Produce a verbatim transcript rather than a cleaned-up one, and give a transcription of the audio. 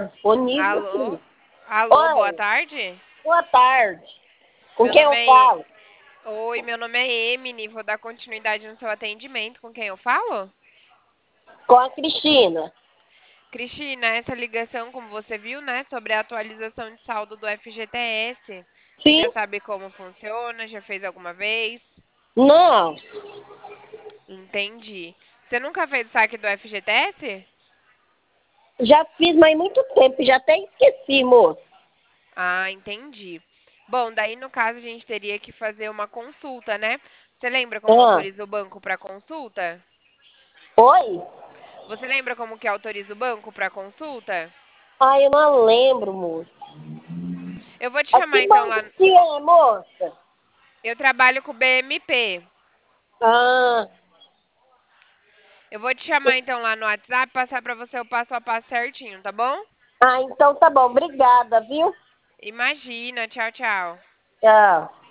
disponível Alô? sim. Alô, boa Oi, tarde. boa tarde. Com Meu quem nome eu é. falo? Oi, meu nome é Emily. Vou dar continuidade no seu atendimento. Com quem eu falo? Com a Cristina. Cristina, essa ligação, como você viu, né, sobre a atualização de saldo do F G T S. Você Sim? já sabe como funciona? Já fez alguma vez? Não, Entendi. Você nunca fez o saque do F G T S? já fiz, mas muito tempo, já até esqueci, moço. Ah, entendi. Bom, daí no caso a gente teria que fazer uma consulta, né? Você lembra como Ah, autoriza o banco para consulta? oi? Você lembra como que autoriza o banco para consulta? Ai, eu não lembro, moço. Eu vou te A chamar que então banco lá. que é, moça? Eu trabalho com o B M P. Ah, Eu vou te chamar então lá no WhatsApp, passar para você o passo a passo certinho, tá bom? ah, então tá bom, obrigada, viu? Imagina, tchau, tchau. Tchau.